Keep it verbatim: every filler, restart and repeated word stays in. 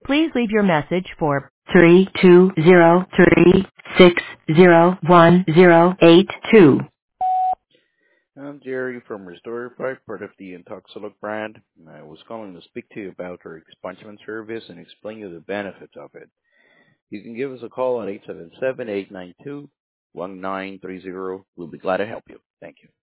Please leave your message for three two zero three six zero one zero eight two. I'm Jerry from Restore Pipe, part of the Intoxilog brand. I was calling to speak to you about our expungement service and explain you the benefits of it. You can give us a call at eight seven seven, eight nine two, one nine three zero. We'll be glad to help you. Thank you.